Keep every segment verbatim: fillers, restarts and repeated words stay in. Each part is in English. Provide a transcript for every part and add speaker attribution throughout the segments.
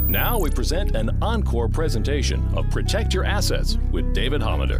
Speaker 1: Now we present an encore presentation of Protect Your Assets with David Hollander.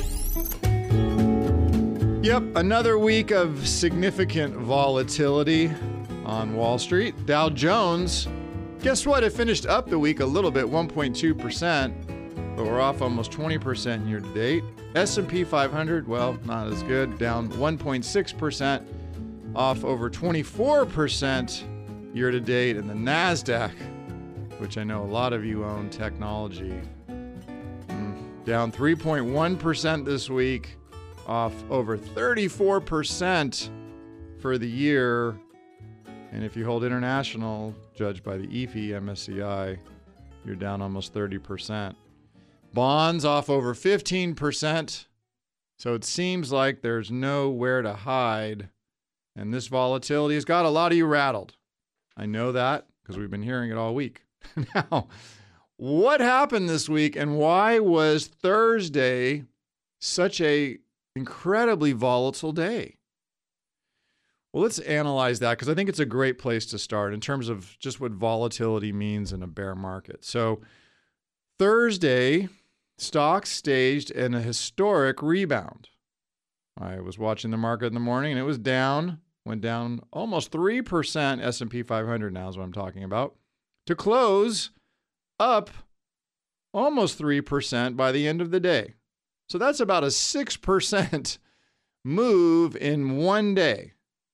Speaker 2: Yep, another week of significant volatility on Wall Street. Dow Jones, guess what? It finished up the week a little bit, one point two percent, but we're off almost twenty percent year to date. S and P five hundred, well, not as good, down one point six percent, off over twenty-four percent year to date. And the NASDAQ, which I know a lot of you own, technology, down three point one percent this week, off over thirty-four percent for the year. And if you hold international, judged by the E F I, M S C I, you're down almost thirty percent. Bonds off over fifteen percent. So it seems like there's nowhere to hide. And this volatility has got a lot of you rattled. I know that because we've been hearing it all week. Now, what happened this week and why was Thursday such a incredibly volatile day? Well, let's analyze that because I think it's a great place to start in terms of just what volatility means in a bear market. So Thursday, stocks staged in a historic rebound. I was watching the market in the morning and it was down, went down almost three percent. S and P five hundred now is what I'm talking about, to close up almost three percent by the end of the day. So that's about a six percent move in one day.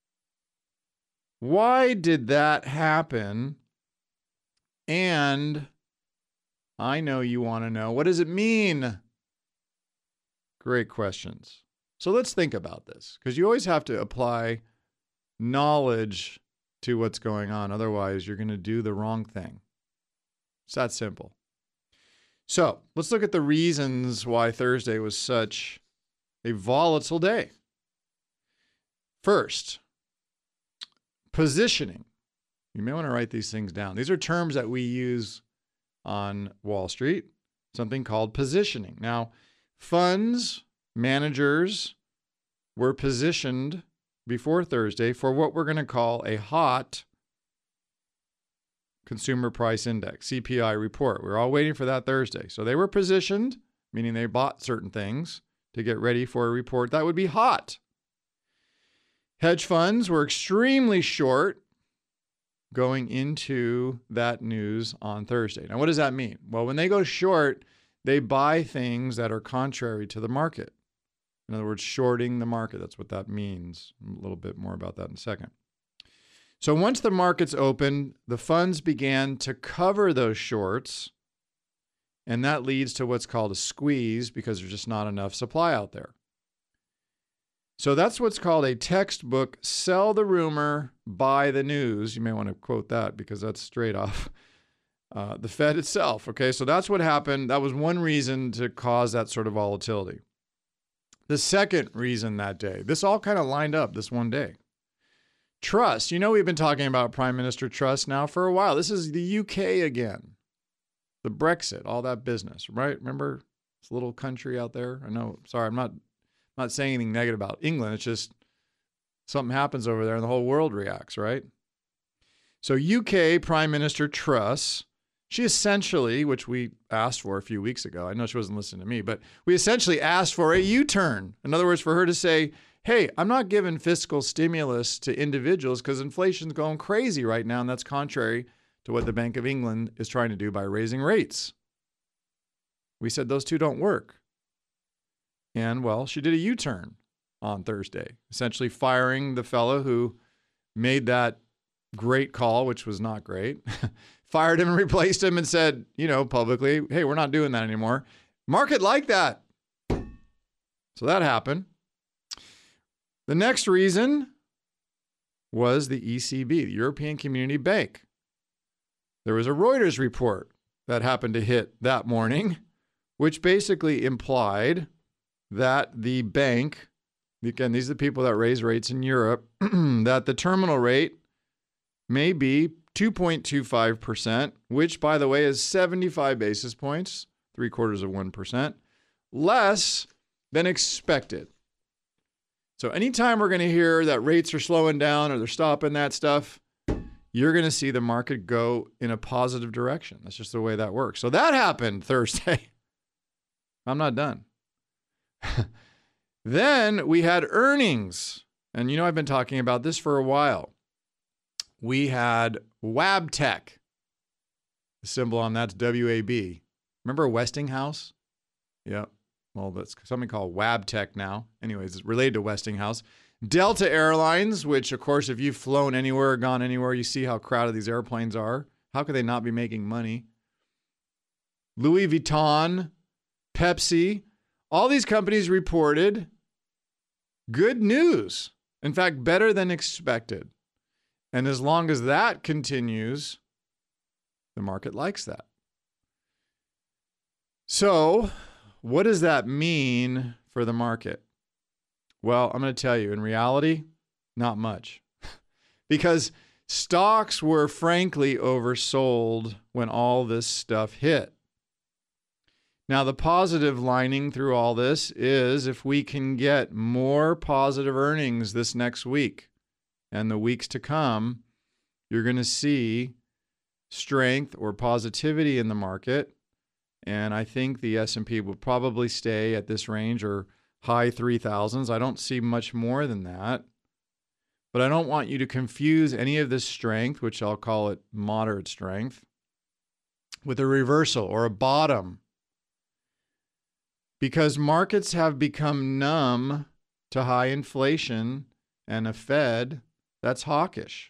Speaker 2: Why did that happen? And I know you want to know, what does it mean? Great questions. So let's think about this, because you always have to apply knowledge to what's going on. Otherwise, you're going to do the wrong thing. It's that simple. So let's look at the reasons why Thursday was such a volatile day. First, positioning. You may want to write these things down. These are terms that we use on Wall Street, something called positioning. Now, funds, managers were positioned before Thursday for what we're going to call a hot consumer price index, C P I report. We're all waiting for that Thursday. So they were positioned, meaning they bought certain things to get ready for a report that would be hot. Hedge funds were extremely short going into that news on Thursday. Now, what does that mean? Well, when they go short, they buy things that are contrary to the market. In other words, shorting the market. That's what that means. A little bit more about that in a second. So once the markets opened, the funds began to cover those shorts, and that leads to what's called a squeeze because there's just not enough supply out there. So that's what's called a textbook sell the rumor, buy the news. You may want to quote that because that's straight off uh, the Fed itself. Okay, so that's what happened. That was one reason to cause that sort of volatility. The second reason that day, this all kind of lined up this one day. Truss. You know, we've been talking about Prime Minister Truss now for a while. This is the U K again. The Brexit, all that business, right? Remember this little country out there? I know, sorry, I'm not, not saying anything negative about England. It's just something happens over there and the whole world reacts, right? So U K Prime Minister Truss, she essentially, which we asked for a few weeks ago, I know she wasn't listening to me, but we essentially asked for a U-turn. In other words, for her to say, hey, I'm not giving fiscal stimulus to individuals because inflation's going crazy right now, and that's contrary to what the Bank of England is trying to do by raising rates. We said those two don't work. And, well, she did a U-turn on Thursday, essentially firing the fellow who made that great call, which was not great, fired him and replaced him and said, you know, publicly, hey, we're not doing that anymore. Market like that. So that happened. The next reason was the E C B, the European Community Bank. There was a Reuters report that happened to hit that morning, which basically implied that the bank, again, these are the people that raise rates in Europe, that the terminal rate may be two point two five percent, which, by the way, is seventy-five basis points, three quarters of one percent, less than expected. So anytime we're going to hear that rates are slowing down or they're stopping that stuff, you're going to see the market go in a positive direction. That's just the way that works. So that happened Thursday. I'm not done. Then we had earnings. And you know, I've been talking about this for a while. We had Wabtec. The symbol on that's W A B. Remember Westinghouse? Yep. Well, that's something called Wabtec now. Anyways, it's related to Westinghouse. Delta Airlines, which, of course, if you've flown anywhere or gone anywhere, you see how crowded these airplanes are. How could they not be making money? Louis Vuitton, Pepsi, all these companies reported good news. In fact, better than expected. And as long as that continues, the market likes that. So, what does that mean for the market? Well, I'm going to tell you, in reality, not much. Because stocks were frankly oversold when all this stuff hit. Now, the positive lining through all this is if we can get more positive earnings this next week and the weeks to come, you're going to see strength or positivity in the market. And I think the S and P will probably stay at this range or high three thousands. I don't see much more than that. But I don't want you to confuse any of this strength, which I'll call it moderate strength, with a reversal or a bottom. Because markets have become numb to high inflation and a Fed that's hawkish.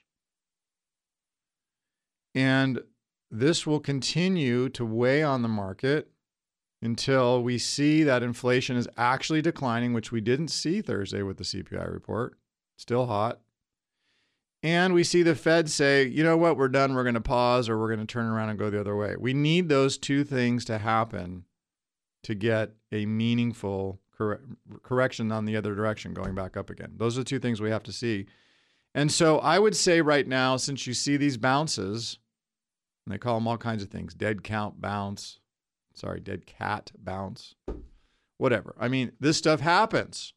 Speaker 2: And this will continue to weigh on the market until we see that inflation is actually declining, which we didn't see Thursday with the C P I report. Still hot. And we see the Fed say, you know what, we're done, we're going to pause, or we're going to turn around and go the other way. We need those two things to happen to get a meaningful corre- correction on the other direction, going back up again. Those are the two things we have to see. And so I would say right now, since you see these bounces, and they call them all kinds of things, dead count bounce, sorry, dead cat bounce, whatever. I mean, this stuff happens.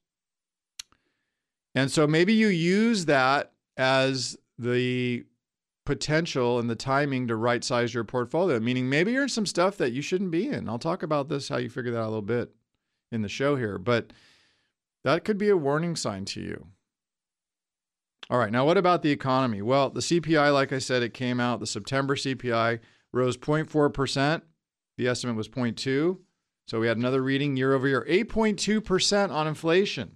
Speaker 2: And so maybe you use that as the potential and the timing to right size your portfolio, meaning maybe you're in some stuff that you shouldn't be in. I'll talk about this, how you figure that out a little bit in the show here, but that could be a warning sign to you. All right, now what about the economy? Well, the C P I, like I said, it came out. The September C P I rose zero point four percent. The estimate was zero point two. So we had another reading year over year, eight point two percent on inflation.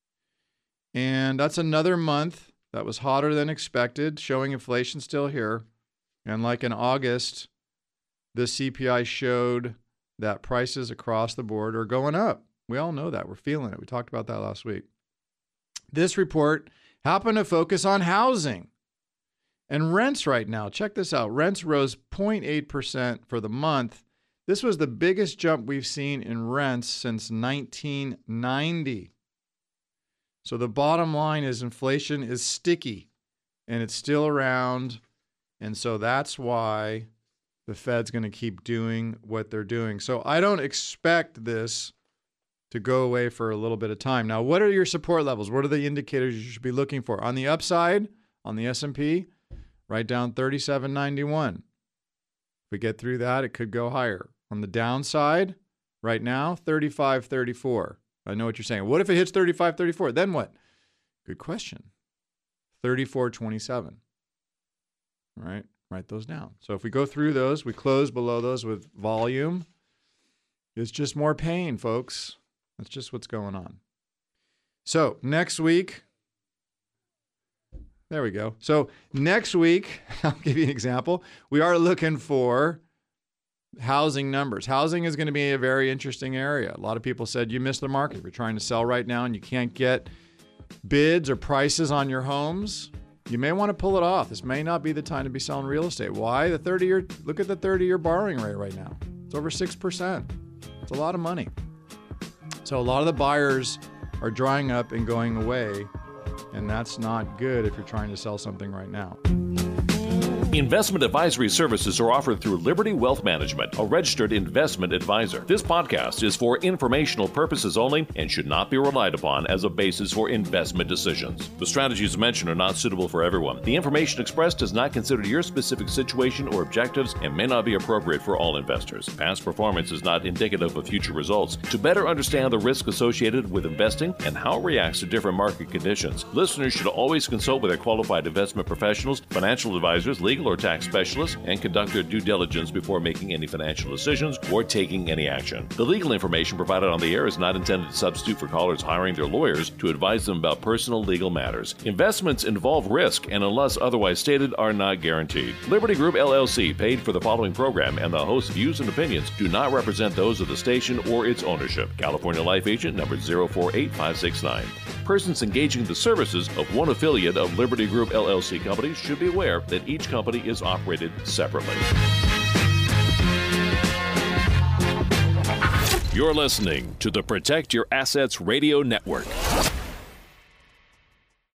Speaker 2: And that's another month that was hotter than expected, showing inflation still here. And like in August, the C P I showed that prices across the board are going up. We all know that. We're feeling it. We talked about that last week. This report happened to focus on housing and rents right now. Check this out. Rents rose zero point eight percent for the month. This was the biggest jump we've seen in rents since nineteen ninety. So the bottom line is inflation is sticky and it's still around. And so that's why the Fed's going to keep doing what they're doing. So I don't expect this to go away for a little bit of time. Now, what are your support levels? What are the indicators you should be looking for? On the upside, on the S and P, right down thirty-seven ninety-one. If we get through that, it could go higher. On the downside, right now, thirty-five thirty-four. I know what you're saying. What if it hits thirty-five thirty-four? Then what? Good question. thirty-four twenty-seven. All right, write those down. So if we go through those, we close below those with volume. It's just more pain, folks. That's just what's going on. So next week, there we go. So next week, I'll give you an example. We are looking for housing numbers. Housing is going to be a very interesting area. A lot of people said you missed the market. If you're trying to sell right now and you can't get bids or prices on your homes, you may want to pull it off. This may not be the time to be selling real estate. Why? The thirty-year, look at the thirty-year borrowing rate right now. It's over six percent. It's a lot of money. So a lot of the buyers are drying up and going away, and that's not good if you're trying to sell something right now.
Speaker 1: Investment advisory services are offered through Liberty Wealth Management, a registered investment advisor. This podcast is for informational purposes only and should not be relied upon as a basis for investment decisions. The strategies mentioned are not suitable for everyone. The information expressed does not consider your specific situation or objectives and may not be appropriate for all investors. Past performance is not indicative of future results. To better understand the risk associated with investing and how it reacts to different market conditions, listeners should always consult with their qualified investment professionals, financial advisors, legal or tax specialists, and conduct their due diligence before making any financial decisions or taking any action. The legal information provided on the air is not intended to substitute for callers hiring their lawyers to advise them about personal legal matters. Investments involve risk and, unless otherwise stated, are not guaranteed. Liberty Group L L C paid for the following program, and the host's views and opinions do not represent those of the station or its ownership. California Life Agent number zero four eight five six nine. Persons engaging the services of one affiliate of Liberty Group L L C companies should be aware that each company is operated separately. You're listening to the Protect Your Assets Radio Network.